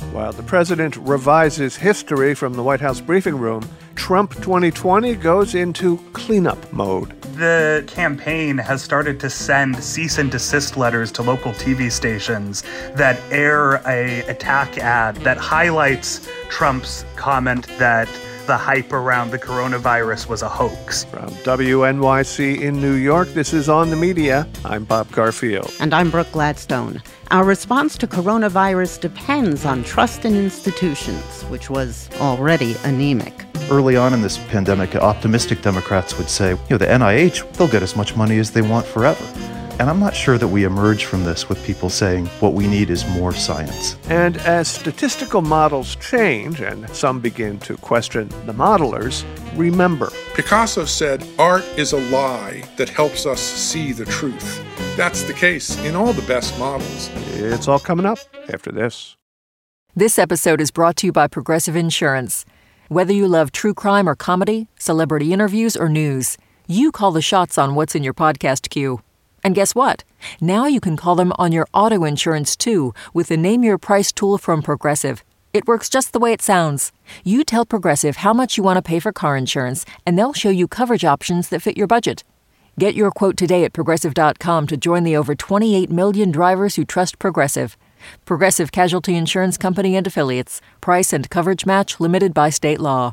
While the president revises history from the White House briefing room, Trump 2020 goes into cleanup mode. The campaign has started to send cease and desist letters to local TV stations that air a attack ad that highlights Trump's comment that the hype around the coronavirus was a hoax. From WNYC in New York, this is On the Media. I'm Bob Garfield. And I'm Brooke Gladstone. Our response to coronavirus depends on trust in institutions, which was already anemic. Early on in this pandemic, optimistic Democrats would say, the NIH, they'll get as much money as they want forever. And I'm not sure that we emerge from this with people saying what we need is more science. And as statistical models change and some begin to question the modelers, remember. Picasso said, art is a lie that helps us see the truth. That's the case in all the best models. It's all coming up after this. This episode is brought to you by Progressive Insurance. Whether you love true crime or comedy, celebrity interviews or news, you call the shots on what's in your podcast queue. And guess what? Now you can call them on your auto insurance, too, with the Name Your Price tool from Progressive. It works just the way it sounds. You tell Progressive how much you want to pay for car insurance, and they'll show you coverage options that fit your budget. Get your quote today at Progressive.com to join the over 28 million drivers who trust Progressive. Progressive Casualty Insurance Company and Affiliates. Price and coverage match limited by state law.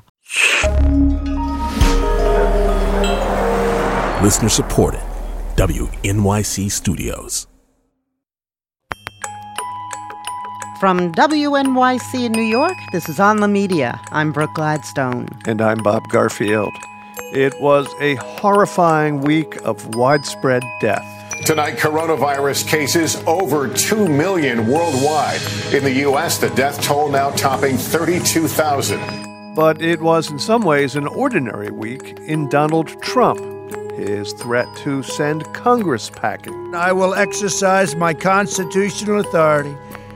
Listener supported. WNYC Studios. From WNYC in New York, this is On the Media. I'm Brooke Gladstone. And I'm Bob Garfield. It was a horrifying week of widespread death. Tonight, coronavirus cases over 2 million worldwide. In the U.S., the death toll now topping 32,000. But it was in some ways an ordinary week in Donald Trump. His threat to send Congress packing. I will exercise my constitutional authority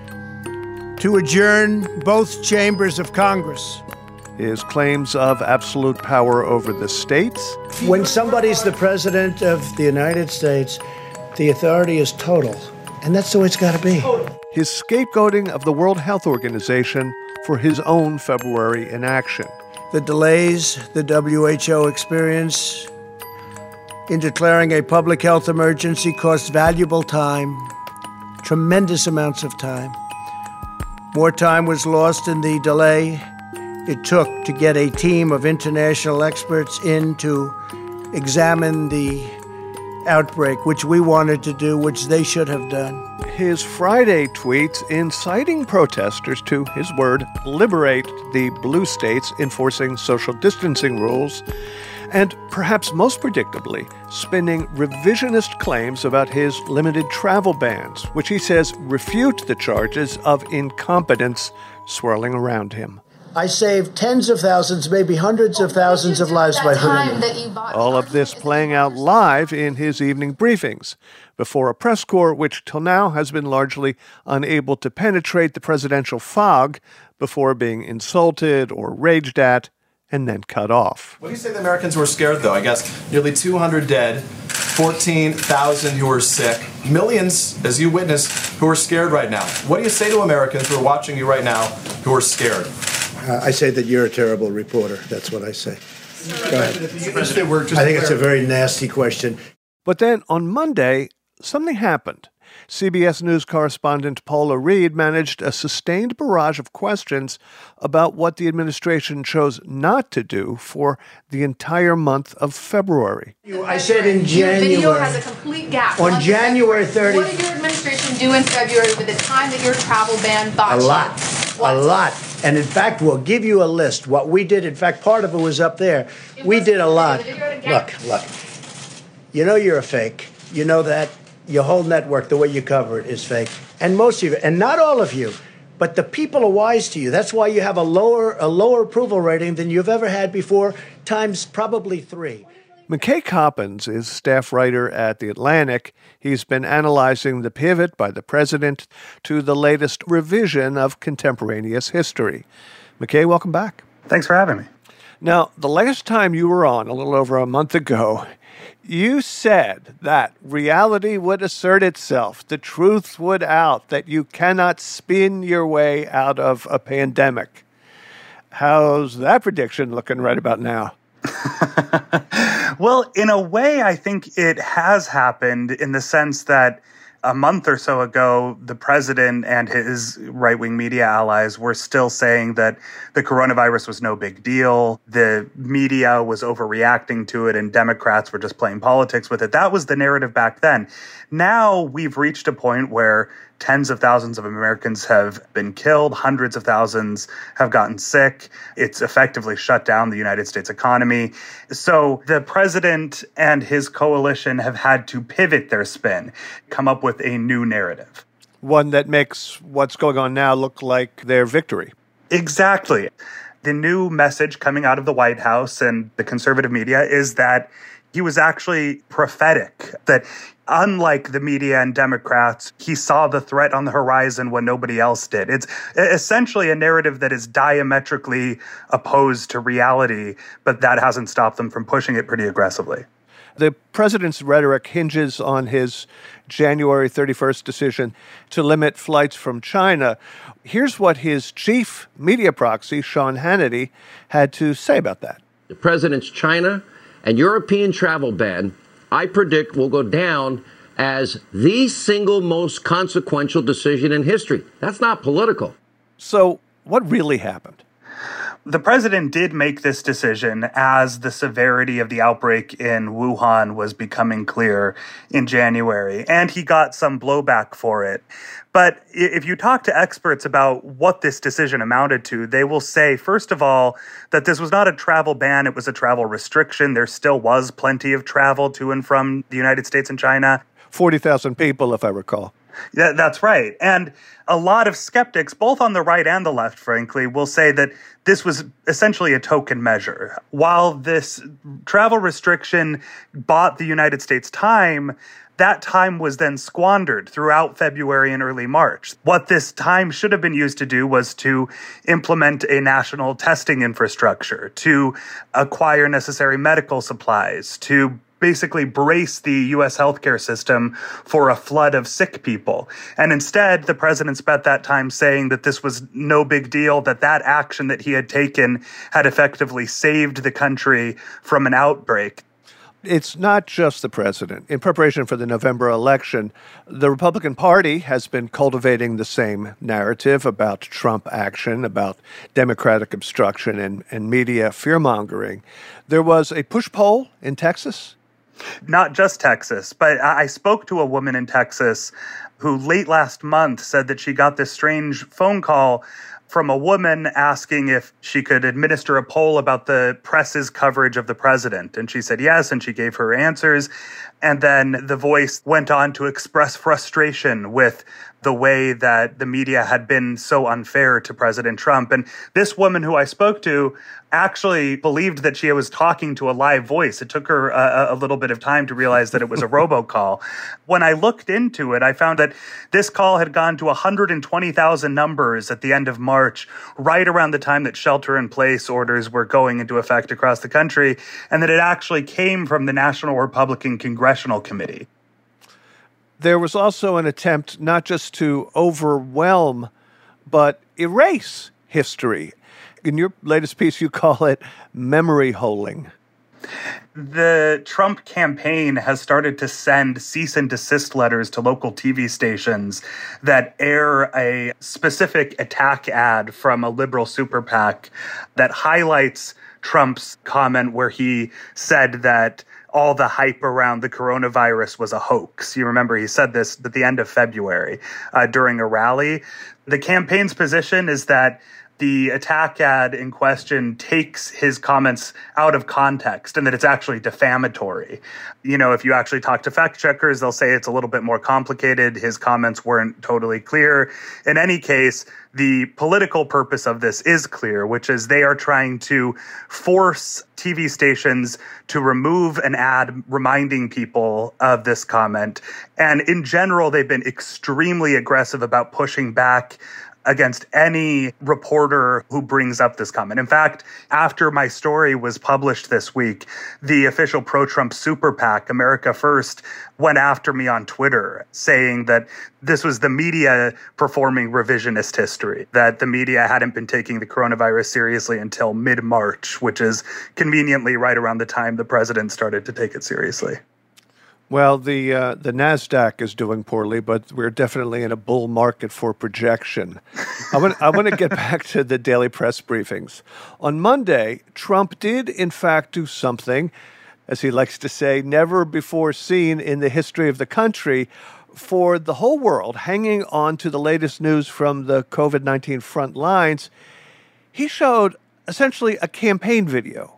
to adjourn both chambers of Congress. His claims of absolute power over the states. When somebody's the president of the United States, the authority is total. And that's the way it's got to be. His scapegoating of the World Health Organization for his own February inaction. The delays the WHO experienced in declaring a public health emergency cost valuable time, tremendous amounts of time. More time was lost in the delay it took to get a team of international experts in to examine the outbreak, which we wanted to do, which they should have done. His Friday tweets inciting protesters to, his word, liberate the blue states enforcing social distancing rules, and perhaps most predictably, spinning revisionist claims about his limited travel bans, which he says refute the charges of incompetence swirling around him. I saved tens of thousands, maybe hundreds of thousands of lives by hurting them. All of this playing out live in his evening briefings, before a press corps which till now has been largely unable to penetrate the presidential fog before being insulted or raged at and then cut off. What do you say the Americans were scared, though? I guess nearly 200 dead, 14,000 who are sick, millions, as you witnessed, who are scared right now. What do you say to Americans who are watching you right now who are scared? I say that you're a terrible reporter. That's what I say. Go ahead. I think it's a very nasty question. But then on Monday, something happened. CBS News correspondent Paula Reed managed a sustained barrage of questions about what the administration chose not to do for the entire month of February. I said in January. Your video has a complete gap. On January 30th. What did your administration do in February with the time that your travel ban thought? A lot. What? A lot. And in fact, we'll give you a list. What we did, in fact, part of it was up there. We did a lot. Look. You know you're a fake. You know that. Your whole network, the way you cover it, is fake. And most of you, and not all of you, but the people are wise to you. That's why you have a lower approval rating than you've ever had before, times probably 3. McKay Coppins is staff writer at The Atlantic. He's been analyzing the pivot by the president to the latest revision of contemporaneous history. McKay, welcome back. Thanks for having me. Now, the last time you were on, a little over a month ago, You said that reality would assert itself, the truth would out, that you cannot spin your way out of a pandemic. How's that prediction looking right about now? Well, in a way, I think it has happened in the sense that a month or so ago, the president and his right-wing media allies were still saying that the coronavirus was no big deal. The media was overreacting to it and Democrats were just playing politics with it. That was the narrative back then. Now we've reached a point where tens of thousands of Americans have been killed. Hundreds of thousands have gotten sick. It's effectively shut down the United States economy. So the president and his coalition have had to pivot their spin, come up with a new narrative. One that makes what's going on now look like their victory. Exactly. The new message coming out of the White House and the conservative media is that he was actually prophetic, that unlike the media and Democrats, he saw the threat on the horizon when nobody else did. It's essentially a narrative that is diametrically opposed to reality, but that hasn't stopped them from pushing it pretty aggressively. The president's rhetoric hinges on his January 31st decision to limit flights from China. Here's what his chief media proxy, Sean Hannity, had to say about that. The president's China and European travel ban, I predict, will go down as the single most consequential decision in history. That's not political. So what really happened? The president did make this decision as the severity of the outbreak in Wuhan was becoming clear in January, and he got some blowback for it. But if you talk to experts about what this decision amounted to, they will say, first of all, that this was not a travel ban, it was a travel restriction. There still was plenty of travel to and from the United States and China. 40,000 people, if I recall. Yeah, that's right. And a lot of skeptics, both on the right and the left, frankly, will say that this was essentially a token measure. While this travel restriction bought the United States time, that time was then squandered throughout February and early March. What this time should have been used to do was to implement a national testing infrastructure, to acquire necessary medical supplies, to basically brace the U.S. healthcare system for a flood of sick people. And instead, the president spent that time saying that this was no big deal, that that action that he had taken had effectively saved the country from an outbreak. It's not just the president. In preparation for the November election, the Republican Party has been cultivating the same narrative about Trump action, about Democratic obstruction and media fear-mongering. There was a push poll in Texas. Not just Texas, but I spoke to a woman in Texas who late last month said that she got this strange phone call from a woman asking if she could administer a poll about the press's coverage of the president. And she said yes, and she gave her answers. And then the voice went on to express frustration with the way that the media had been so unfair to President Trump. And this woman who I spoke to actually believed that she was talking to a live voice. It took her a little bit of time to realize that it was a robocall. When I looked into it, I found that this call had gone to 120,000 numbers at the end of March, right around the time that shelter-in-place orders were going into effect across the country, and that it actually came from the National Republican Congressional Committee. There was also an attempt not just to overwhelm, but erase history. In your latest piece, you call it memory holing. The Trump campaign has started to send cease and desist letters to local TV stations that air a specific attack ad from a liberal super PAC that highlights Trump's comment where he said that all the hype around the coronavirus was a hoax. You remember he said this at the end of February during a rally. The campaign's position is that the attack ad in question takes his comments out of context and that it's actually defamatory. You know, if you actually talk to fact checkers, they'll say it's a little bit more complicated. His comments weren't totally clear. In any case, the political purpose of this is clear, which is they are trying to force TV stations to remove an ad reminding people of this comment. And in general, they've been extremely aggressive about pushing back against any reporter who brings up this comment. In fact, after my story was published this week, the official pro-Trump super PAC, America First, went after me on Twitter saying that this was the media performing revisionist history, that the media hadn't been taking the coronavirus seriously until mid-March, which is conveniently right around the time the president started to take it seriously. Well, the NASDAQ is doing poorly, but we're definitely in a bull market for projection. I want to get back to the daily press briefings. On Monday, Trump did, in fact, do something, as he likes to say, never before seen in the history of the country, for the whole world hanging on to the latest news from the COVID-19 front lines. He showed essentially a campaign video.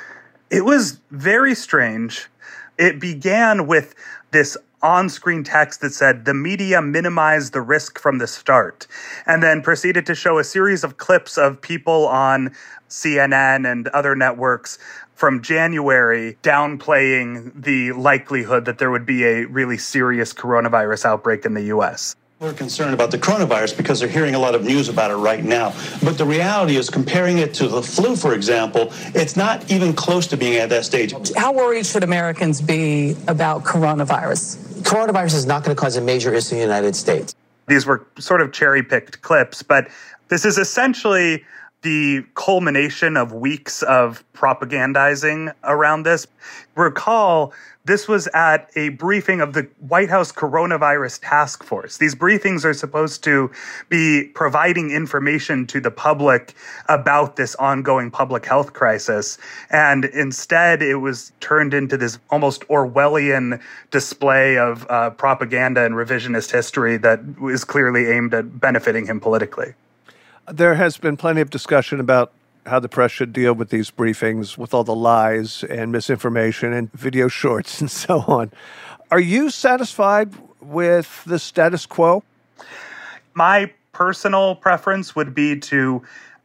It was very strange. It began with this on-screen text that said, "The media minimized the risk from the start," and then proceeded to show a series of clips of people on CNN and other networks from January downplaying the likelihood that there would be a really serious coronavirus outbreak in the U.S. We're concerned about the coronavirus because they're hearing a lot of news about it right now. But the reality is, comparing it to the flu, for example, it's not even close to being at that stage. How worried should Americans be about coronavirus? Coronavirus is not going to cause a major issue in the United States. These were sort of cherry-picked clips, but this is essentially the culmination of weeks of propagandizing around this. Recall, this was at a briefing of the White House Coronavirus Task Force. These briefings are supposed to be providing information to the public about this ongoing public health crisis. And instead, it was turned into this almost Orwellian display of propaganda and revisionist history that is clearly aimed at benefiting him politically. There has been plenty of discussion about how the press should deal with these briefings, with all the lies and misinformation and video shorts and so on. Are you satisfied with the status quo? My personal preference would be to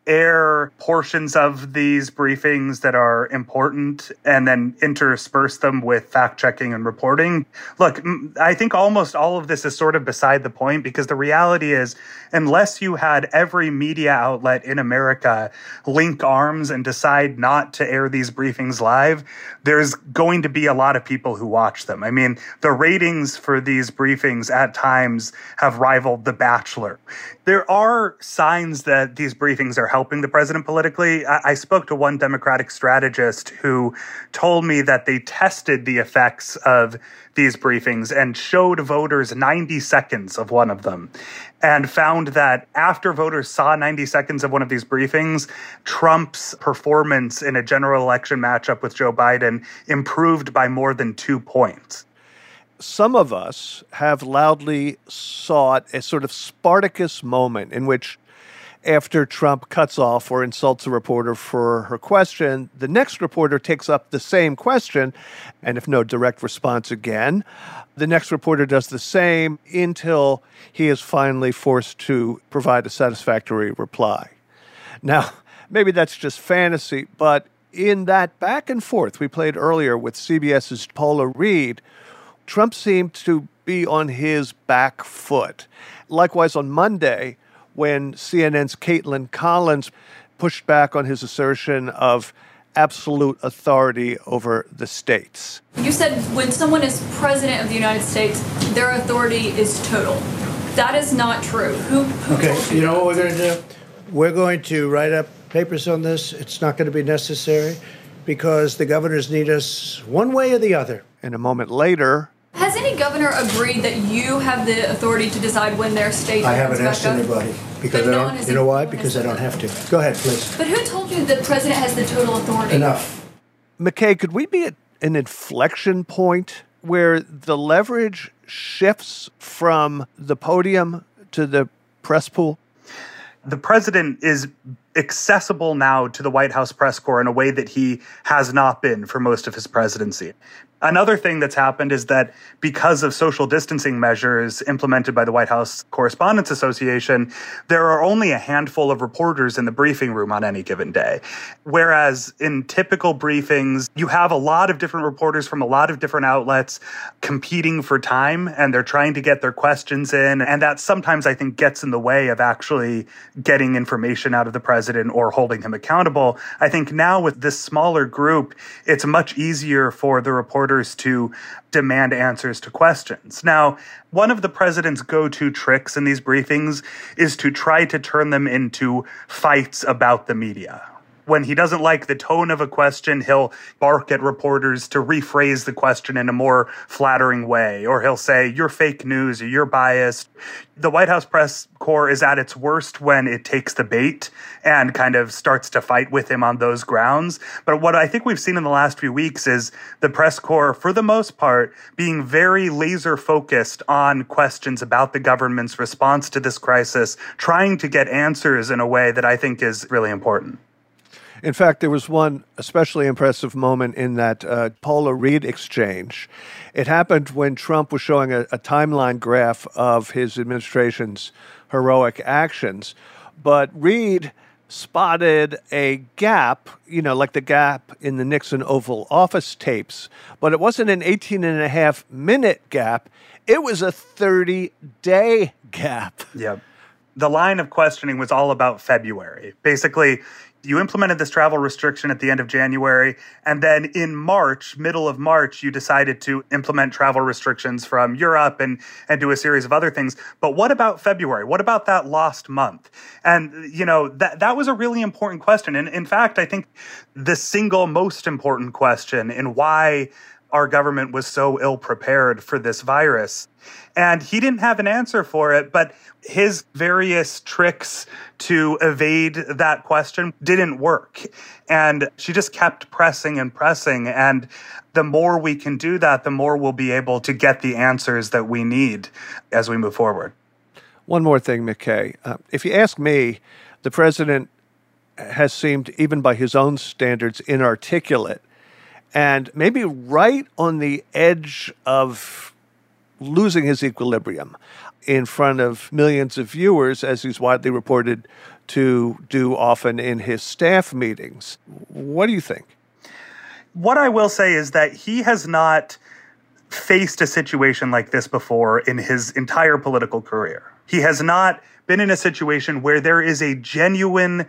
air portions of these briefings that are important and then intersperse them with fact-checking and reporting. Look, I think almost all of this is sort of beside the point, because the reality is, unless you had every media outlet in America link arms and decide not to air these briefings live, there's going to be a lot of people who watch them. I mean, the ratings for these briefings at times have rivaled The Bachelor. There are signs that these briefings are helping the president politically. I spoke to one Democratic strategist who told me that they tested the effects of these briefings and showed voters 90 seconds of one of them, and found that after voters saw 90 seconds of one of these briefings, Trump's performance in a general election matchup with Joe Biden improved by more than 2 points. Some of us have loudly sought a sort of Spartacus moment in which, after Trump cuts off or insults a reporter for her question, the next reporter takes up the same question, and if no direct response again, the next reporter does the same until he is finally forced to provide a satisfactory reply. Now, maybe that's just fantasy, but in that back and forth we played earlier with CBS's Paula Reed, Trump seemed to be on his back foot. Likewise, on Monday, when CNN's Caitlin Collins pushed back on his assertion of absolute authority over the states. You said when someone is president of the United States, their authority is total. That is not true. Who Okay, told you know that? what we're going to do? We're going to write up papers on this. It's not going to be necessary because the governors need us one way or the other. And a moment later, Has any governor agreed that you have the authority to decide when their state I haven't opens asked back up? anybody because But I no one don't. has You know why? agreed. Because I don't have to. Go ahead, please. But who told you the president has the total authority? Enough. McKay, could we be at an inflection point where the leverage shifts from the podium to the press pool? The president is accessible now to the White House press corps in a way that he has not been for most of his presidency. Another thing that's happened is that because of social distancing measures implemented by the White House Correspondents Association, there are only a handful of reporters in the briefing room on any given day. Whereas in typical briefings, you have a lot of different reporters from a lot of different outlets competing for time, and they're trying to get their questions in. And that sometimes, I think, gets in the way of actually getting information out of the president or holding him accountable. I think now with this smaller group, it's much easier for the reporters to demand answers to questions. Now, one of the president's go-to tricks in these briefings is to try to turn them into fights about the media. When he doesn't like the tone of a question, he'll bark at reporters to rephrase the question in a more flattering way. Or he'll say, you're fake news, or you're biased. The White House press corps is at its worst when it takes the bait and kind of starts to fight with him on those grounds. But what I think we've seen in the last few weeks is the press corps, for the most part, being very laser focused on questions about the government's response to this crisis, trying to get answers in a way that I think is really important. In fact, there was one especially impressive moment in that Paula Reed exchange. It happened when Trump was showing a timeline graph of his administration's heroic actions. But Reed spotted a gap, like the gap in the Nixon Oval Office tapes. But it wasn't an 18-and-a-half-minute gap. It was a 30-day gap. Yep. The line of questioning was all about February. Basically, you implemented this travel restriction at the end of January, and then in March, middle of March, you decided to implement travel restrictions from Europe and do a series of other things. But what about February? What about that lost month? And, that was a really important question. And in fact, I think the single most important question in why our government was so ill-prepared for this virus. And he didn't have an answer for it, but his various tricks to evade that question didn't work. And she just kept pressing and pressing. And the more we can do that, the more we'll be able to get the answers that we need as we move forward. One more thing, McKay. If you ask me, the president has seemed, even by his own standards, inarticulate and maybe right on the edge of losing his equilibrium in front of millions of viewers, as he's widely reported to do often in his staff meetings. What do you think? What I will say is that he has not faced a situation like this before in his entire political career. He has not been in a situation where there is a genuine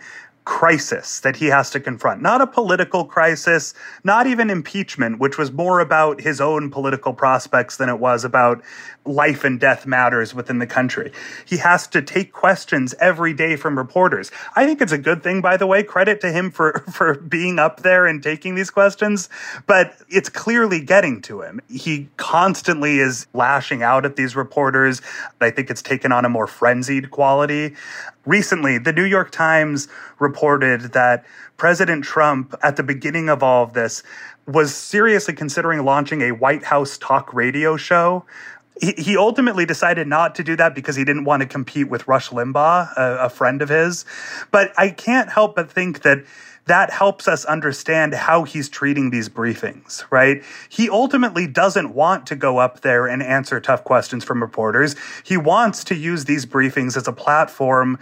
crisis that he has to confront. Not a political crisis, not even impeachment, which was more about his own political prospects than it was about life and death matters within the country. He has to take questions every day from reporters. I think it's a good thing, by the way. Credit to him for being up there and taking these questions, but it's clearly getting to him. He constantly is lashing out at these reporters. I think it's taken on a more frenzied quality. Recently, the New York Times reported that President Trump, at the beginning of all of this, was seriously considering launching a White House talk radio show. He ultimately decided not to do that because he didn't want to compete with Rush Limbaugh, a friend of his. But I can't help but think that that helps us understand how he's treating these briefings, right? He ultimately doesn't want to go up there and answer tough questions from reporters. He wants to use these briefings as a platform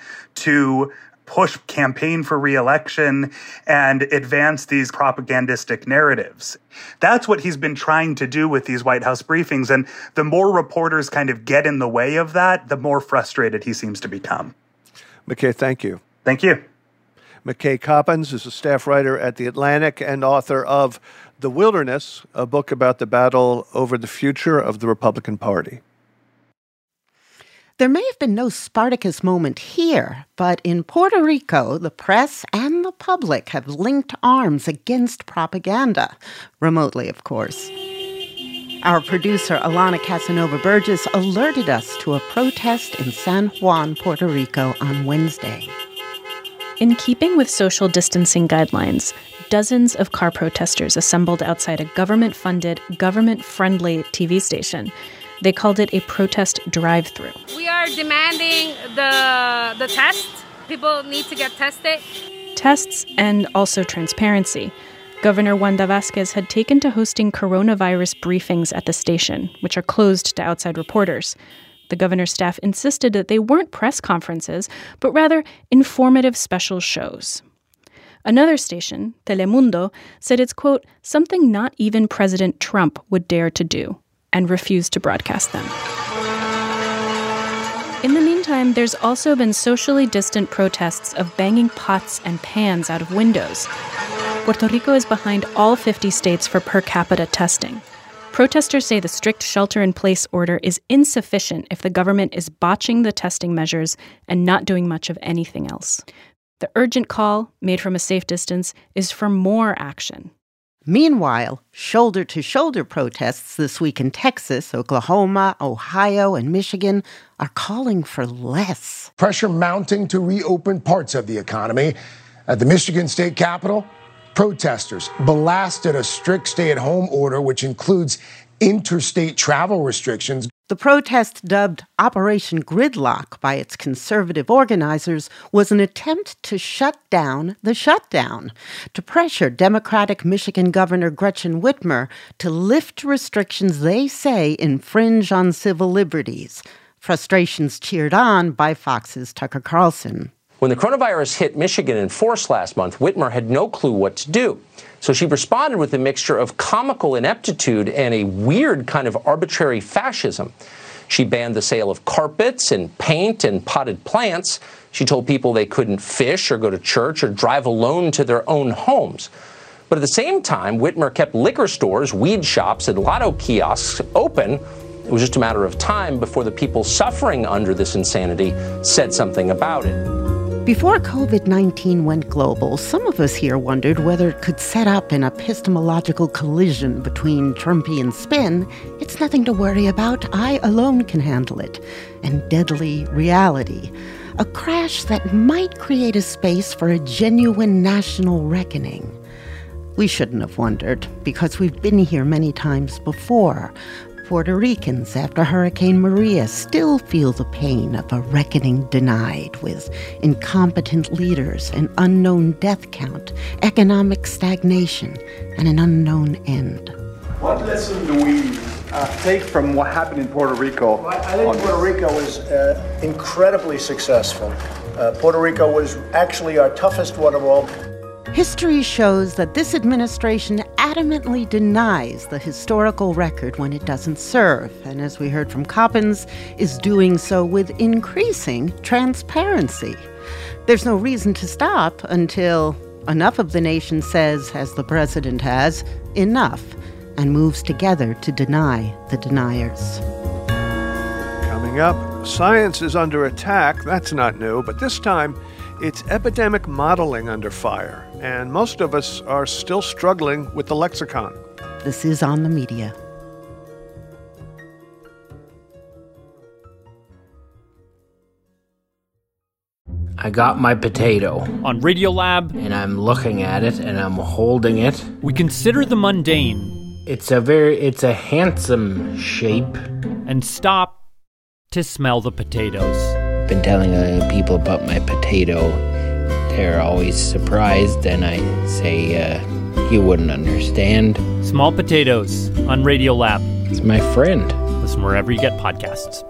to push campaign for re-election and advance these propagandistic narratives. That's what he's been trying to do with these White House briefings. And the more reporters kind of get in the way of that, the more frustrated he seems to become. McKay, thank you. Thank you. McKay Coppins is a staff writer at The Atlantic and author of The Wilderness, a book about the battle over the future of the Republican Party. There may have been no Spartacus moment here, but in Puerto Rico, the press and the public have linked arms against propaganda, remotely, of course. Our producer, Alana Casanova-Burgess, alerted us to a protest in San Juan, Puerto Rico on Wednesday. In keeping with social distancing guidelines, dozens of car protesters assembled outside a government-funded, government-friendly TV station. They called it a protest drive-through. We are demanding the test. People need to get tested. tests and also transparency. Governor Wanda Vazquez had taken to hosting coronavirus briefings at the station, which are closed to outside reporters. The governor's staff insisted that they weren't press conferences, but rather informative special shows. Another station, Telemundo, said it's, quote, something not even President Trump would dare to do, and refused to broadcast them. In the meantime, there's also been socially distant protests of banging pots and pans out of windows. Puerto Rico is behind all 50 states for per capita testing. Protesters say the strict shelter-in-place order is insufficient if the government is botching the testing measures and not doing much of anything else. The urgent call, made from a safe distance, is for more action. Meanwhile, shoulder-to-shoulder protests this week in Texas, Oklahoma, Ohio, and Michigan are calling for less. Pressure mounting to reopen parts of the economy. At the Michigan State Capitol, protesters blasted a strict stay-at-home order, which includes interstate travel restrictions. The protest, dubbed Operation Gridlock by its conservative organizers, was an attempt to shut down the shutdown, to pressure Democratic Michigan Governor Gretchen Whitmer to lift restrictions they say infringe on civil liberties. Frustrations cheered on by Fox's Tucker Carlson. When the coronavirus hit Michigan in force last month, Whitmer had no clue what to do. So she responded with a mixture of comical ineptitude and a weird kind of arbitrary fascism. She banned the sale of carpets and paint and potted plants. She told people they couldn't fish or go to church or drive alone to their own homes. But at the same time, Whitmer kept liquor stores, weed shops, and lotto kiosks open. It was just a matter of time before the people suffering under this insanity said something about it. Before COVID-19 went global, some of us here wondered whether it could set up an epistemological collision between Trumpian spin, it's nothing to worry about, I alone can handle it, and deadly reality. A crash that might create a space for a genuine national reckoning. We shouldn't have wondered, because we've been here many times before. Puerto Ricans, after Hurricane Maria, still feel the pain of a reckoning denied, with incompetent leaders, an unknown death count, economic stagnation, and an unknown end. What lesson do we take from what happened in Puerto Rico? I think Puerto Rico was incredibly successful. Puerto Rico was actually our toughest one of all. History shows that this administration adamantly denies the historical record when it doesn't serve, and as we heard from Coppins, is doing so with increasing transparency. There's no reason to stop until enough of the nation says, as the president has, enough, and moves together to deny the deniers. Coming up, science is under attack. That's not new, but this time it's epidemic modeling under fire, and most of us are still struggling with the lexicon. This is On the Media. I got my potato. On Radiolab. And I'm looking at it, and I'm holding it. We consider the mundane. It's a handsome shape. And stop to smell the potatoes. Been telling people about my potato. They're always surprised, and I say, you wouldn't understand. Small Potatoes on Radiolab. It's my friend. Listen wherever you get podcasts.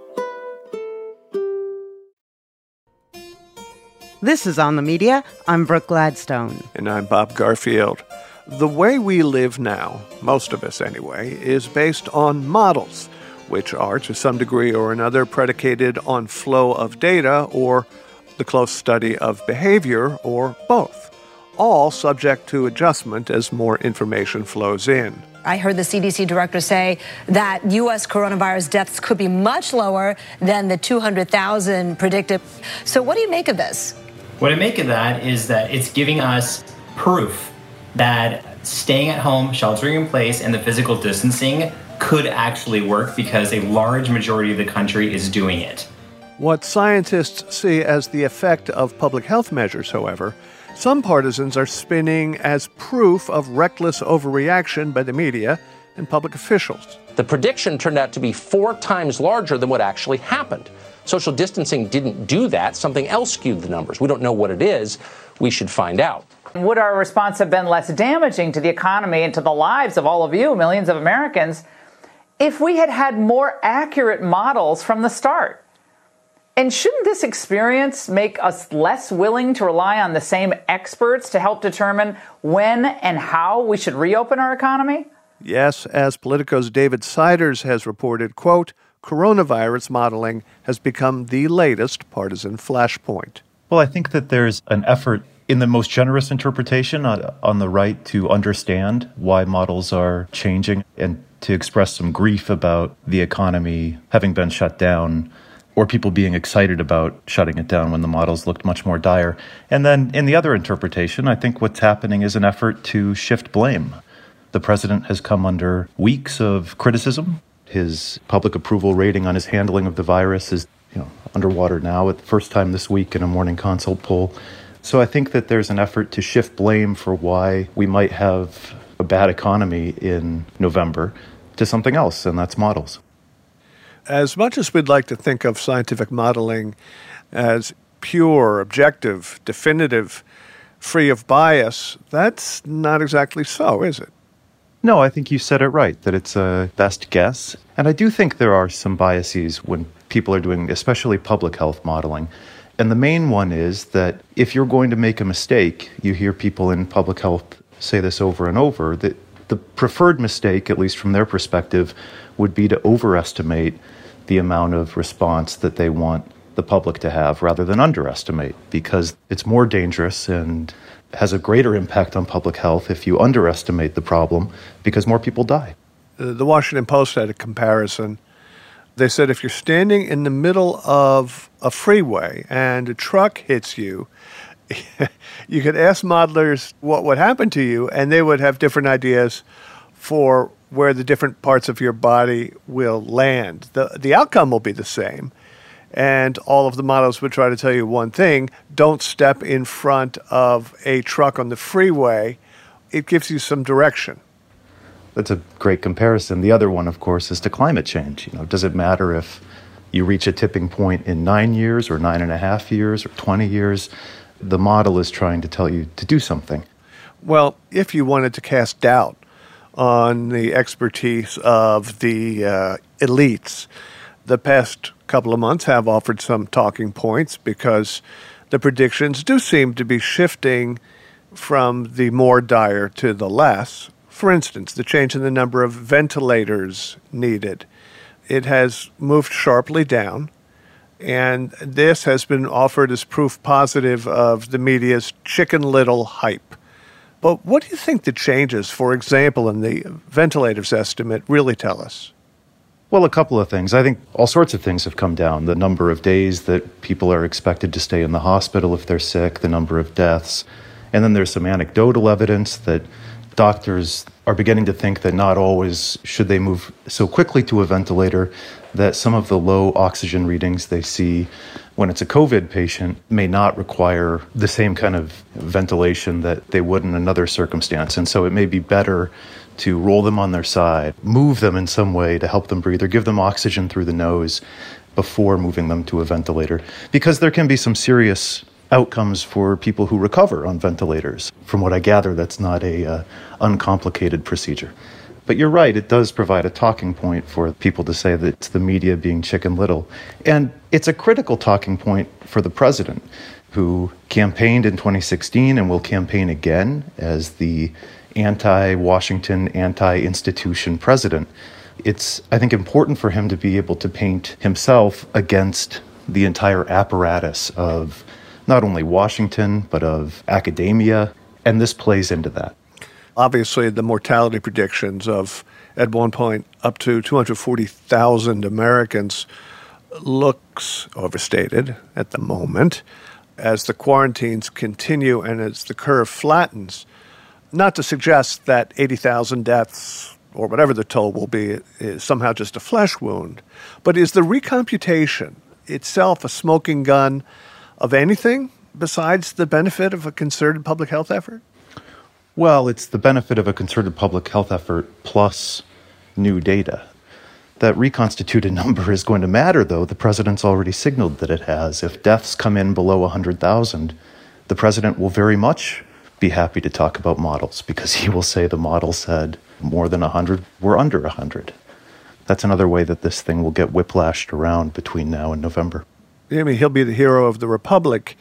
This is On the Media. I'm Brooke Gladstone. And I'm Bob Garfield. The way we live now, most of us anyway, is based on models, which are, to some degree or another, predicated on flow of data or the close study of behavior, or both, all subject to adjustment as more information flows in. I heard the CDC director say that U.S. coronavirus deaths could be much lower than the 200,000 predicted. So what do you make of this? What I make of that is that it's giving us proof that staying at home, sheltering in place, and the physical distancing could actually work because a large majority of the country is doing it. What scientists see as the effect of public health measures, however, some partisans are spinning as proof of reckless overreaction by the media and public officials. The prediction turned out to be 4 times larger than what actually happened. Social distancing didn't do that. Something else skewed the numbers. We don't know what it is. We should find out. Would our response have been less damaging to the economy and to the lives of all of you, millions of Americans, if we had had more accurate models from the start? And shouldn't this experience make us less willing to rely on the same experts to help determine when and how we should reopen our economy? Yes, as Politico's David Siders has reported, quote, coronavirus modeling has become the latest partisan flashpoint. Well, I think that there's an effort in the most generous interpretation on the right to understand why models are changing and to express some grief about the economy having been shut down, or people being excited about shutting it down when the models looked much more dire. And then in the other interpretation, I think what's happening is an effort to shift blame. The president has come under weeks of criticism. His public approval rating on his handling of the virus is, underwater now, at the first time this week in a Morning Consult poll. So I think that there's an effort to shift blame for why we might have a bad economy in November to something else, and that's models. As much as we'd like to think of scientific modeling as pure, objective, definitive, free of bias, that's not exactly so, is it? No, I think you said it right, that it's a best guess. And I do think there are some biases when people are doing, especially public health modeling. And the main one is that if you're going to make a mistake, you hear people in public health say this over and over, that the preferred mistake, at least from their perspective, would be to overestimate the amount of response that they want the public to have rather than underestimate, because it's more dangerous and has a greater impact on public health if you underestimate the problem, because more people die. The Washington Post had a comparison. They said if you're standing in the middle of a freeway and a truck hits you, you could ask modelers what would happen to you, and they would have different ideas for where the different parts of your body will land. The outcome will be the same, and all of the models would try to tell you one thing: don't step in front of a truck on the freeway. It gives you some direction. That's a great comparison. The other one, of course, is to climate change. Does it matter if you reach a tipping point in 9 years or 9.5 years or 20 years? The model is trying to tell you to do something. Well, if you wanted to cast doubt on the expertise of the elites, the past couple of months have offered some talking points, because the predictions do seem to be shifting from the more dire to the less. For instance, the change in the number of ventilators needed. It has moved sharply down, and this has been offered as proof positive of the media's Chicken Little hype. But what do you think the changes, for example, in the ventilators estimate really tell us? Well, a couple of things. I think all sorts of things have come down. The number of days that people are expected to stay in the hospital if they're sick, the number of deaths. And then there's some anecdotal evidence that doctors are beginning to think that not always should they move so quickly to a ventilator, that some of the low oxygen readings they see when it's a COVID patient may not require the same kind of ventilation that they would in another circumstance. And so it may be better to roll them on their side, move them in some way to help them breathe, or give them oxygen through the nose before moving them to a ventilator. Because there can be some serious outcomes for people who recover on ventilators. From what I gather, that's not a uncomplicated procedure. But you're right, it does provide a talking point for people to say that it's the media being Chicken Little. And it's a critical talking point for the president, who campaigned in 2016 and will campaign again as the anti-Washington, anti-institution president. It's, I think, important for him to be able to paint himself against the entire apparatus of not only Washington, but of academia, and this plays into that. Obviously, the mortality predictions of, at one point, up to 240,000 Americans looks overstated at the moment. As the quarantines continue and as the curve flattens, not to suggest that 80,000 deaths, or whatever the toll will be, is somehow just a flesh wound, but is the recomputation itself a smoking gun of anything besides the benefit of a concerted public health effort? Well, it's the benefit of a concerted public health effort plus new data. That reconstituted number is going to matter, though. The president's already signaled that it has. If deaths come in below 100,000, the president will very much be happy to talk about models, because he will say the model said more than 100, we're under 100. That's another way that this thing will get whiplashed around between now and November. I mean, he'll be the hero of the republic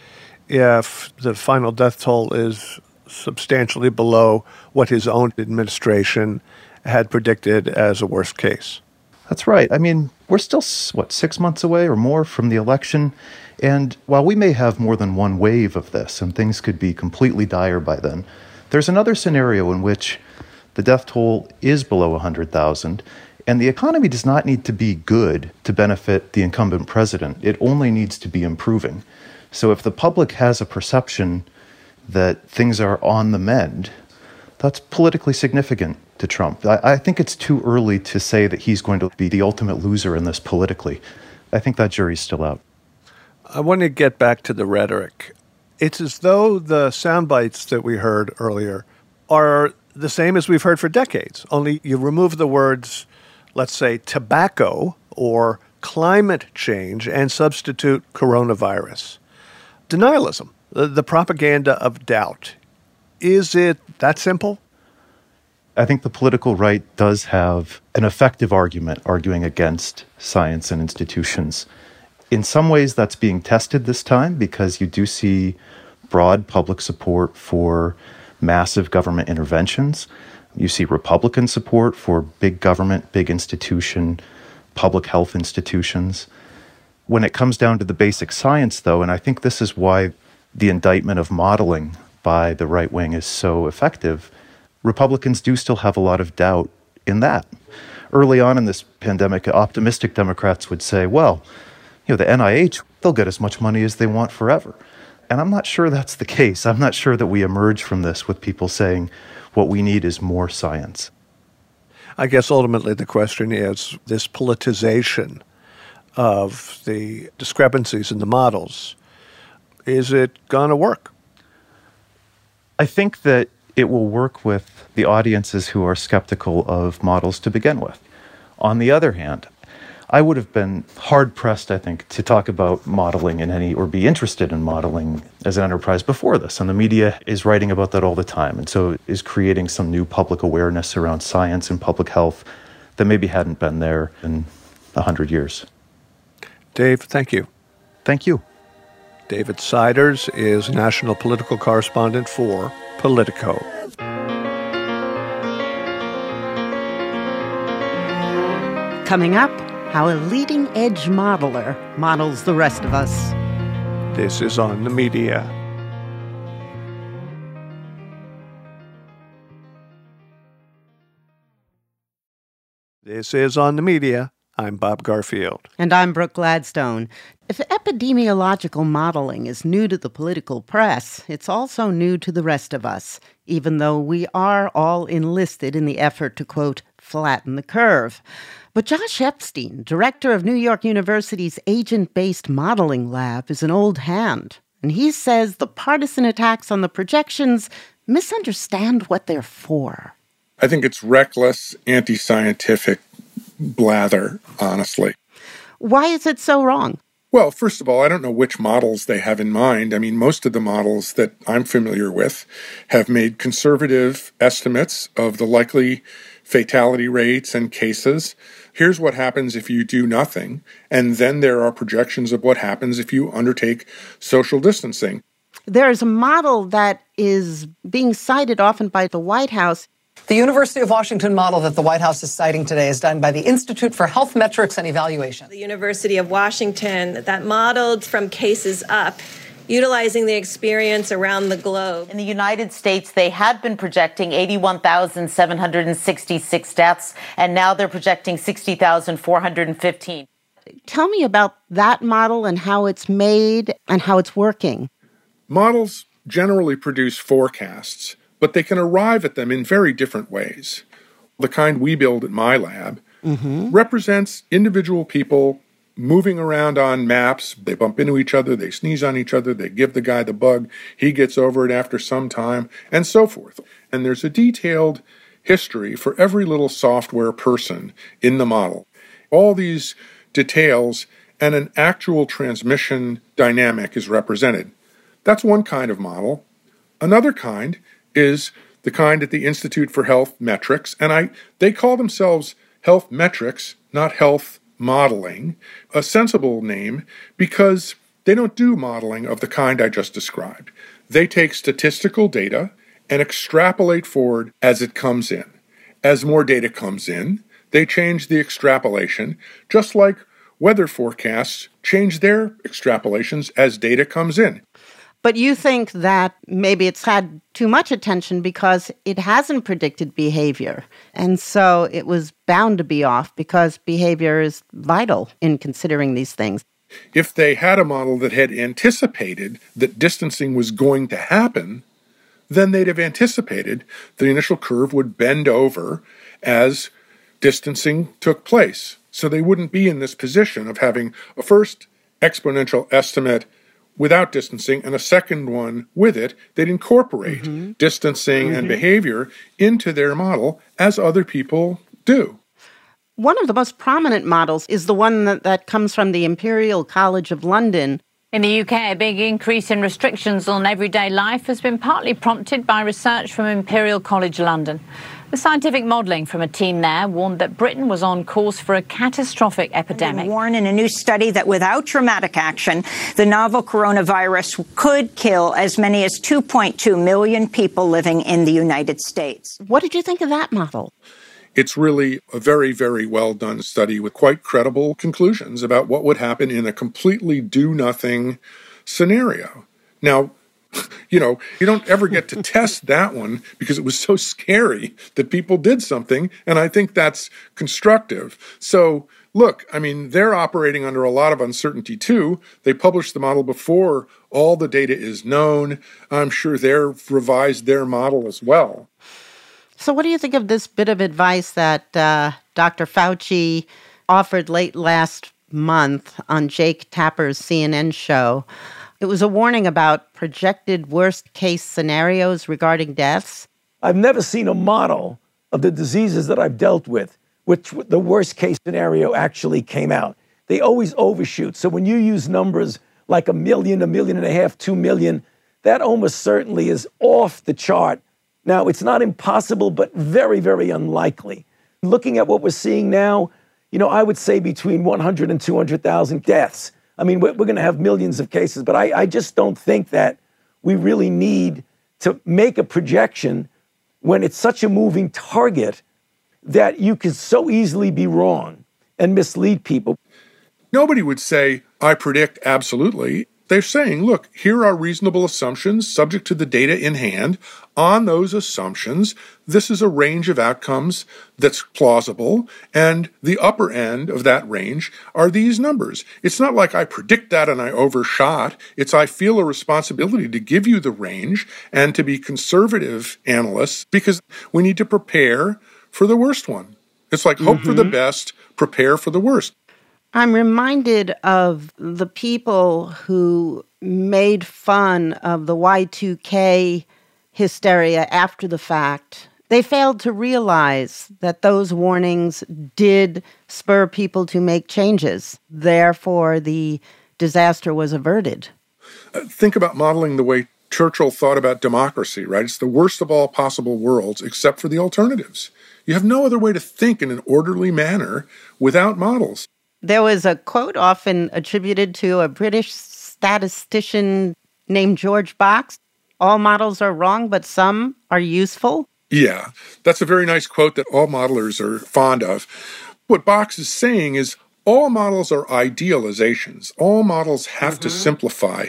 if the final death toll is substantially below what his own administration had predicted as a worst case. That's right. I mean, we're still, 6 months away or more from the election. And while we may have more than one wave of this and things could be completely dire by then, there's another scenario in which the death toll is below 100,000, and the economy does not need to be good to benefit the incumbent president. It only needs to be improving. So if the public has a perception that things are on the mend, that's politically significant to Trump. I think it's too early to say that he's going to be the ultimate loser in this politically. I think that jury's still out. I want to get back to the rhetoric. It's as though the sound bites that we heard earlier are the same as we've heard for decades, only you remove the words, let's say, tobacco or climate change and substitute coronavirus. Denialism, the propaganda of doubt. Is it that simple? I think the political right does have an effective argument arguing against science and institutions. In some ways, that's being tested this time because you do see broad public support for massive government interventions. You see Republican support for big government, big institution, public health institutions. When it comes down to the basic science, though, and I think this is why the indictment of modeling by the right wing is so effective, Republicans do still have a lot of doubt in that. Early on in this pandemic, optimistic Democrats would say, well, the NIH, they'll get as much money as they want forever. And I'm not sure that's the case. I'm not sure that we emerge from this with people saying what we need is more science. I guess ultimately the question is this politicization of the discrepancies in the models. Is it going to work? I think that it will work with the audiences who are skeptical of models to begin with. On the other hand, I would have been hard-pressed, I think, to talk about modeling in any, or be interested in modeling as an enterprise before this. And the media is writing about that all the time, and so is creating some new public awareness around science and public health that maybe hadn't been there in 100 years. Dave, thank you. Thank you. David Siders is national political correspondent for Politico. Coming up, how a leading-edge modeler models the rest of us. This is On the Media. This is On the Media. I'm Bob Garfield. And I'm Brooke Gladstone. If epidemiological modeling is new to the political press, it's also new to the rest of us, even though we are all enlisted in the effort to, quote, flatten the curve. But Josh Epstein, director of New York University's agent-based modeling lab, is an old hand. And he says the partisan attacks on the projections misunderstand what they're for. I think it's reckless, anti-scientific blather, honestly. Why is it so wrong? Well, first of all, I don't know which models they have in mind. I mean, most of the models that I'm familiar with have made conservative estimates of the likely fatality rates and cases. Here's what happens if you do nothing. And then there are projections of what happens if you undertake social distancing. There's a model that is being cited often by the White House. The University of Washington model that the White House is citing today is done by the Institute for Health Metrics and Evaluation. The University of Washington that modeled from cases up, utilizing the experience around the globe. In the United States, they had been projecting 81,766 deaths, and now they're projecting 60,415. Tell me about that model and how it's made and how it's working. Models generally produce forecasts, but they can arrive at them in very different ways. The kind we build at my lab represents individual people moving around on maps. They bump into each other, they sneeze on each other, they give the guy the bug, he gets over it after some time, and so forth. And there's a detailed history for every little software person in the model. all these details, and an actual transmission dynamic is represented. That's one kind of model. Another kind is the kind at the Institute for Health Metrics, and they call themselves health metrics, not health modeling, a sensible name because they don't do modeling of the kind I just described. They take statistical data and extrapolate forward as it comes in. As more data comes in, they change the extrapolation, just like weather forecasts change their extrapolations as data comes in. But you think that maybe it's had too much attention because it hasn't predicted behavior. And so it was bound to be off because behavior is vital in considering these things. If they had a model that had anticipated that distancing was going to happen, then they'd have anticipated the initial curve would bend over as distancing took place. So they wouldn't be in this position of having a first exponential estimate without distancing and a second one with it. They'd incorporate distancing and behavior into their model as other people do. One of the most prominent models is the one that comes from the Imperial College of London. In the UK, a big increase in restrictions on everyday life has been partly prompted by research from Imperial College London. The scientific modelling from a team there warned that Britain was on course for a catastrophic epidemic. They warn in a new study that without dramatic action, the novel coronavirus could kill as many as 2.2 million people living in the United States. What did you think of that model? It's really a very, very well done study with quite credible conclusions about what would happen in a completely do-nothing scenario. Now, you don't ever get to test that one because it was so scary that people did something, and I think that's constructive. So, look, they're operating under a lot of uncertainty too. They published the model before all the data is known. I'm sure they've revised their model as well. So what do you think of this bit of advice that Dr. Fauci offered late last month on Jake Tapper's CNN show? It was a warning about projected worst-case scenarios regarding deaths. I've never seen a model of the diseases that I've dealt with, which the worst-case scenario actually came out. They always overshoot. So when you use numbers like 1 million, 1.5 million, 2 million, that almost certainly is off the chart. Now, it's not impossible, but very, very unlikely. Looking at what we're seeing now, I would say between 100 and 200,000 deaths. We're going to have millions of cases, but I just don't think that we really need to make a projection when it's such a moving target that you can so easily be wrong and mislead people. Nobody would say, I predict absolutely. They're saying, look, here are reasonable assumptions subject to the data in hand. On those assumptions, this is a range of outcomes that's plausible, and the upper end of that range are these numbers. It's not like I predict that and I overshot. It's I feel a responsibility to give you the range and to be conservative analysts because we need to prepare for the worst one. It's like hope for the best, prepare for the worst. I'm reminded of the people who made fun of the Y2K hysteria after the fact. They failed to realize that those warnings did spur people to make changes. Therefore, the disaster was averted. Think about modeling the way Churchill thought about democracy, right? It's the worst of all possible worlds except for the alternatives. You have no other way to think in an orderly manner without models. There was a quote often attributed to a British statistician named George Box. All models are wrong, but some are useful. Yeah, that's a very nice quote that all modelers are fond of. What Box is saying is all models are idealizations. All models have to simplify.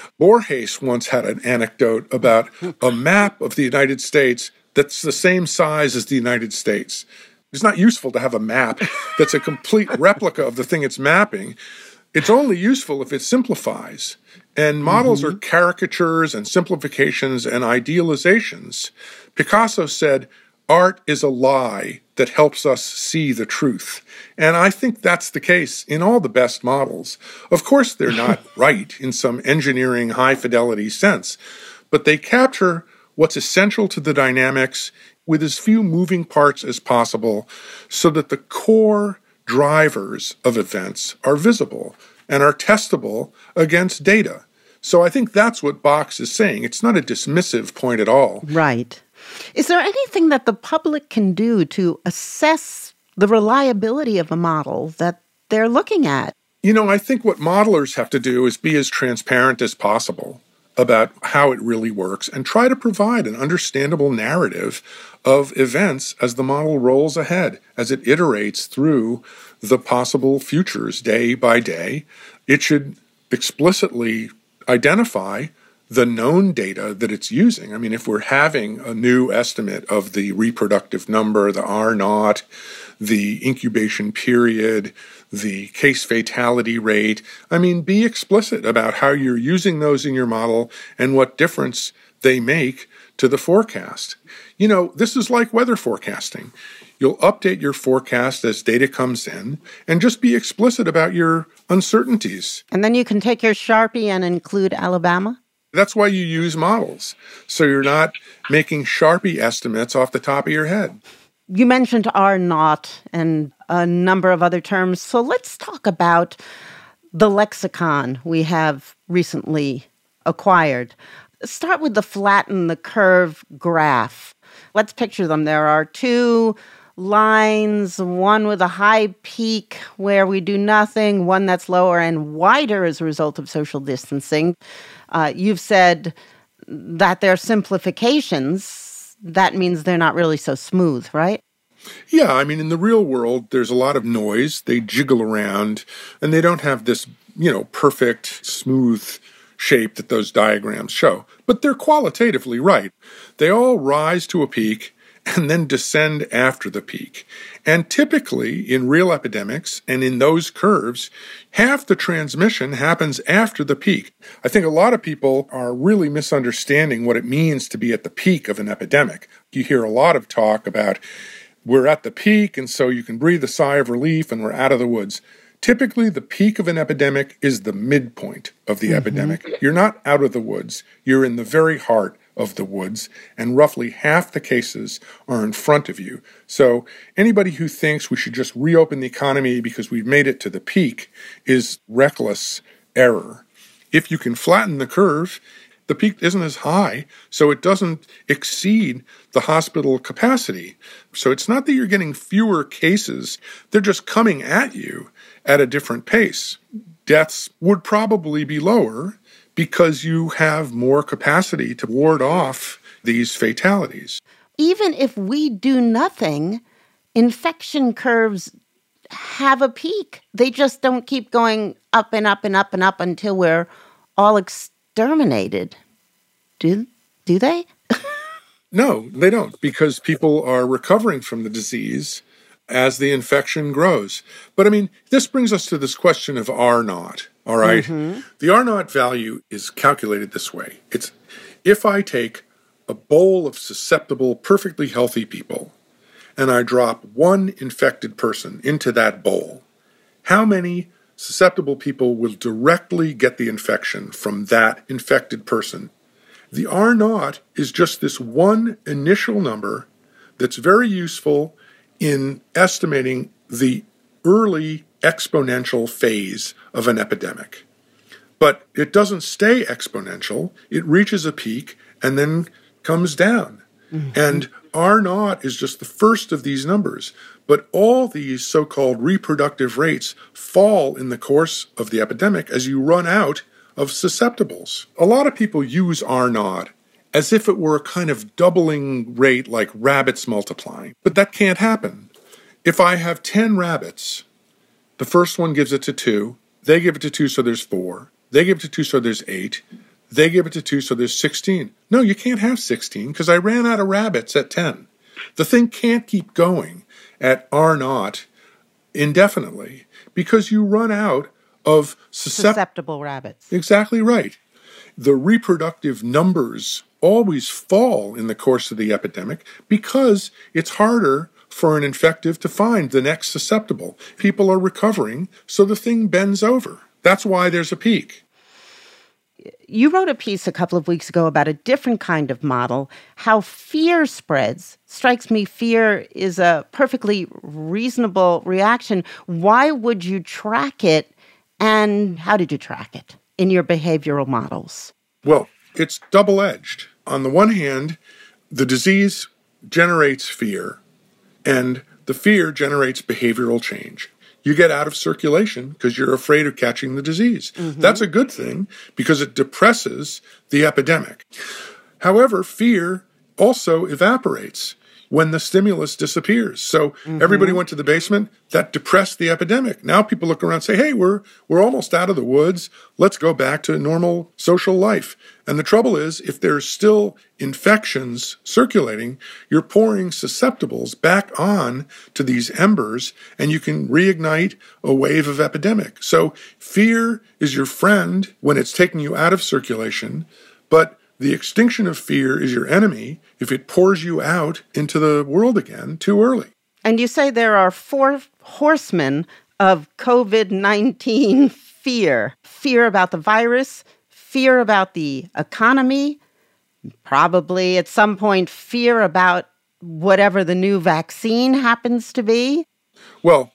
Borges once had an anecdote about a map of the United States that's the same size as the United States. It's not useful to have a map that's a complete replica of the thing it's mapping. It's only useful if it simplifies. And models are caricatures and simplifications and idealizations. Picasso said, art is a lie that helps us see the truth. And I think that's the case in all the best models. Of course, they're not right in some engineering high-fidelity sense, but they capture what's essential to the dynamics with as few moving parts as possible so that the core drivers of events are visible and are testable against data. So I think that's what Box is saying. It's not a dismissive point at all. Right. Is there anything that the public can do to assess the reliability of a model that they're looking at? You know, I think what modelers have to do is be as transparent as possible about how it really works and try to provide an understandable narrative of events as the model rolls ahead, as it iterates through the possible futures day by day. It should explicitly identify the known data that it's using. I mean, if we're having a new estimate of the reproductive number, the R0, the incubation period, the case fatality rate, I mean, be explicit about how you're using those in your model and what difference they make to the forecast. You know, this is like weather forecasting. You'll update your forecast as data comes in and just be explicit about your uncertainties. And then you can take your Sharpie and include Alabama? That's why you use models, so you're not making Sharpie estimates off the top of your head. You mentioned R0 and a number of other terms, so let's talk about the lexicon we have recently acquired. Start with the flatten the curve graph. Let's picture them. There are two lines, one with a high peak where we do nothing, one that's lower and wider as a result of social distancing. You've said that they're simplifications. That means they're not really so smooth, right? Yeah, I mean, in the real world, there's a lot of noise. They jiggle around, and they don't have this, perfect, smooth shape that those diagrams show. But they're qualitatively right. They all rise to a peak and then descend after the peak. And typically, in real epidemics and in those curves, half the transmission happens after the peak. I think a lot of people are really misunderstanding what it means to be at the peak of an epidemic. You hear a lot of talk about we're at the peak, and so you can breathe a sigh of relief, and we're out of the woods. Typically, the peak of an epidemic is the midpoint of the epidemic. You're not out of the woods. You're in the very heart of the woods, and roughly half the cases are in front of you. So anybody who thinks we should just reopen the economy because we've made it to the peak is reckless error. If you can flatten the curve, the peak isn't as high, so it doesn't exceed the hospital capacity. So it's not that you're getting fewer cases, they're just coming at you at a different pace. Deaths would probably be lower because you have more capacity to ward off these fatalities. Even if we do nothing, infection curves have a peak. They just don't keep going up and up and up and up until we're all exterminated. Do they? No, they don't, because people are recovering from the disease as the infection grows. But I mean, this brings us to this question of R0, all right? The R0 value is calculated this way. It's if I take a bowl of susceptible, perfectly healthy people, and I drop one infected person into that bowl, how many susceptible people will directly get the infection from that infected person? The R0 is just this one initial number that's very useful in estimating the early exponential phase of an epidemic. But it doesn't stay exponential. It reaches a peak and then comes down. And R0 is just the first of these numbers. But all these so-called reproductive rates fall in the course of the epidemic as you run out of susceptibles. A lot of people use R0 as if it were a kind of doubling rate like rabbits multiplying. But that can't happen. If I have 10 rabbits, the first one gives it to 2, they give it to 2, so there's 4, they give it to 2, so there's 8, they give it to 2, so there's 16. No, you can't have 16 because I ran out of rabbits at 10. The thing can't keep going at R0 indefinitely because you run out of susceptible rabbits. Exactly right. The reproductive numbers always fall in the course of the epidemic because it's harder for an infective to find the next susceptible. People are recovering, so the thing bends over. That's why there's a peak. you wrote a piece a couple of weeks ago about a different kind of model, how fear spreads. Strikes me fear is a perfectly reasonable reaction. Why would you track it, and how did you track it in your behavioral models? Well, it's double-edged. On the one hand, the disease generates fear, and the fear generates behavioral change. You get out of circulation because you're afraid of catching the disease. Mm-hmm. That's a good thing because it depresses the epidemic. However, fear also evaporates when the stimulus disappears. So everybody went to the basement. That depressed the epidemic. Now people look around and say, hey, we're almost out of the woods. Let's go back to normal social life. And the trouble is, if there's still infections circulating, you're pouring susceptibles back on to these embers, and you can reignite a wave of epidemic. So fear is your friend when it's taking you out of circulation, but the extinction of fear is your enemy if it pours you out into the world again too early. And you say there are 4 horsemen of COVID-19 fear. Fear about the virus, fear about the economy, probably at some point fear about whatever the new vaccine happens to be. Well,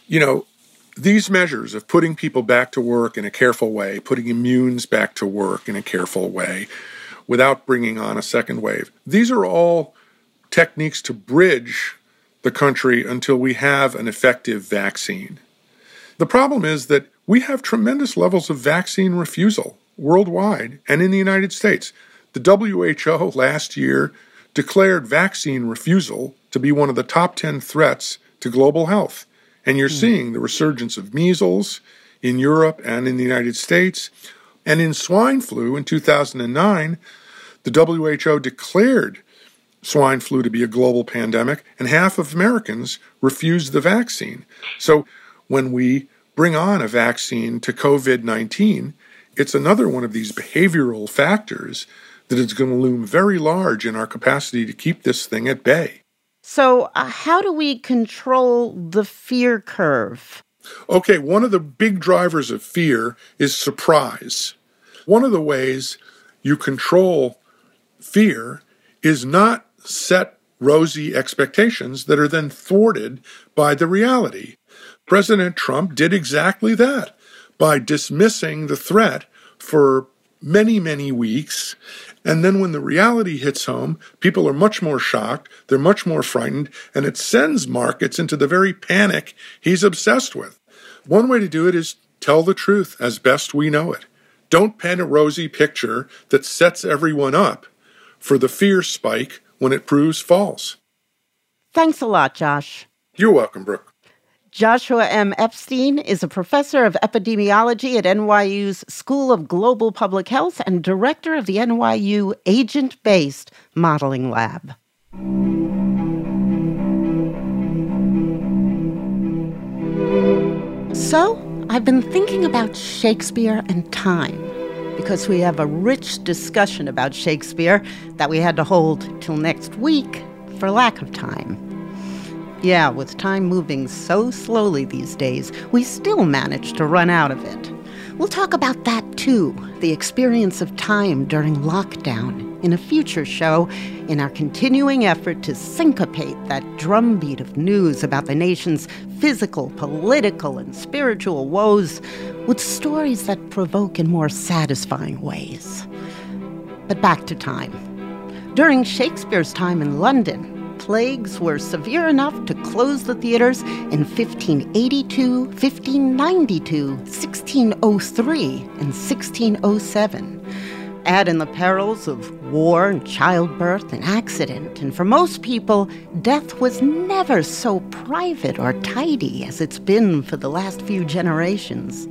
these measures of putting people back to work in a careful way, putting immunes back to work in a careful way, without bringing on a second wave. These are all techniques to bridge the country until we have an effective vaccine. The problem is that we have tremendous levels of vaccine refusal worldwide and in the United States. The WHO last year declared vaccine refusal to be one of the top 10 threats to global health. And you're seeing the resurgence of measles in Europe and in the United States. And in swine flu in 2009, the WHO declared swine flu to be a global pandemic, and half of Americans refused the vaccine. So when we bring on a vaccine to COVID-19, it's another one of these behavioral factors that is going to loom very large in our capacity to keep this thing at bay. So how do we control the fear curve? Okay, one of the big drivers of fear is surprise. One of the ways you control fear is not set rosy expectations that are then thwarted by the reality. President Trump did exactly that by dismissing the threat for many, many weeks. And then when the reality hits home, people are much more shocked, they're much more frightened, and it sends markets into the very panic he's obsessed with. One way to do it is tell the truth as best we know it. Don't paint a rosy picture that sets everyone up for the fear spike when it proves false. Thanks a lot, Josh. You're welcome, Brooke. Joshua M. Epstein is a professor of epidemiology at NYU's School of Global Public Health and director of the NYU Agent-Based Modeling Lab. So, I've been thinking about Shakespeare and time, because we have a rich discussion about Shakespeare that we had to hold till next week for lack of time. Yeah, with time moving so slowly these days, we still manage to run out of it. We'll talk about that too, the experience of time during lockdown, in a future show in our continuing effort to syncopate that drumbeat of news about the nation's physical, political, and spiritual woes with stories that provoke in more satisfying ways. But back to time. During Shakespeare's time in London, plagues were severe enough to close the theaters in 1582, 1592, 1603, and 1607. Add in the perils of war and childbirth and accident, and for most people, death was never so private or tidy as it's been for the last few generations.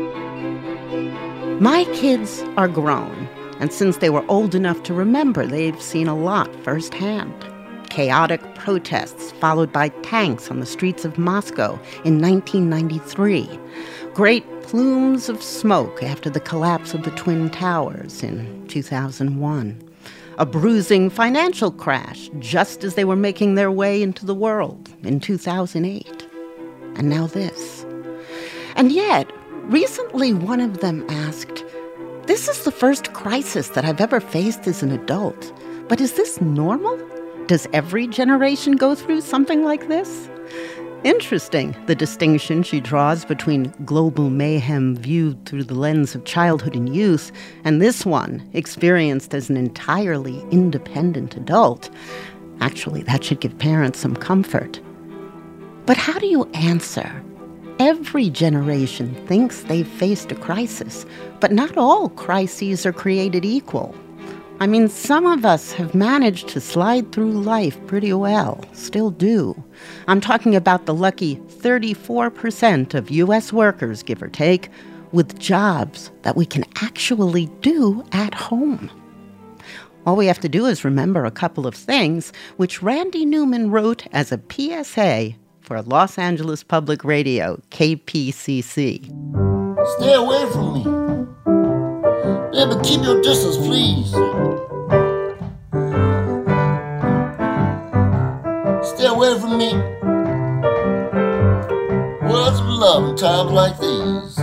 My kids are grown, and since they were old enough to remember, they've seen a lot firsthand. Chaotic protests followed by tanks on the streets of Moscow in 1993. Great plumes of smoke after the collapse of the Twin Towers in 2001. A bruising financial crash just as they were making their way into the world in 2008. And now this. And yet, recently one of them asked, This is the first crisis that I've ever faced as an adult. But is this normal? Does every generation go through something like this? Interesting, the distinction she draws between global mayhem viewed through the lens of childhood and youth and this one experienced as an entirely independent adult. Actually, that should give parents some comfort. But how do you answer? Every generation thinks they've faced a crisis, but not all crises are created equal. I mean, some of us have managed to slide through life pretty well, still do. I'm talking about the lucky 34% of U.S. workers, give or take, with jobs that we can actually do at home. All we have to do is remember a couple of things, which Randy Newman wrote as a PSA for Los Angeles Public Radio, KPCC. Stay away from me. Baby, keep your distance, please. Stay away from me. Words of love in times like these.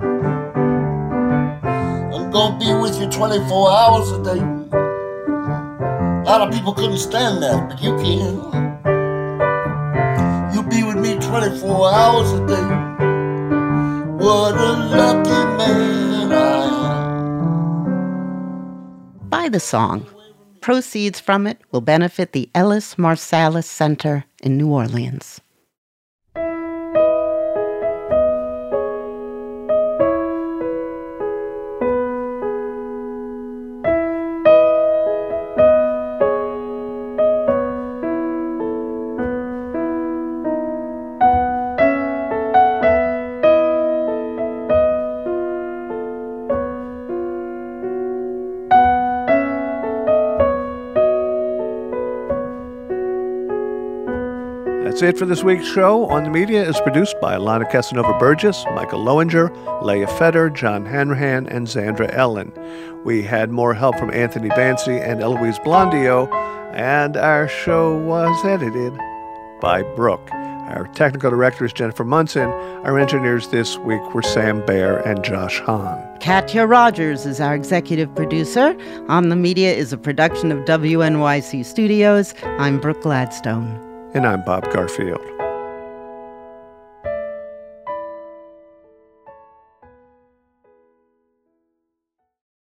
I'm gonna be with you 24 hours a day. A lot of people couldn't stand that, but you can. You'll be with me 24 hours a day. What a lucky man I am. Buy the song. Proceeds from it will benefit the Ellis Marsalis Center in New Orleans. That's it for this week's show. On the Media is produced by Alana Casanova-Burgess, Michael Lowinger, Leah Fetter, John Hanrahan, and Zandra Ellen. We had more help from Anthony Bancy and Eloise Blondio, and our show was edited by Brooke. Our technical director is Jennifer Munson. Our engineers this week were Sam Baer and Josh Hahn. Katya Rogers is our executive producer. On the Media is a production of WNYC Studios. I'm Brooke Gladstone. And I'm Bob Garfield.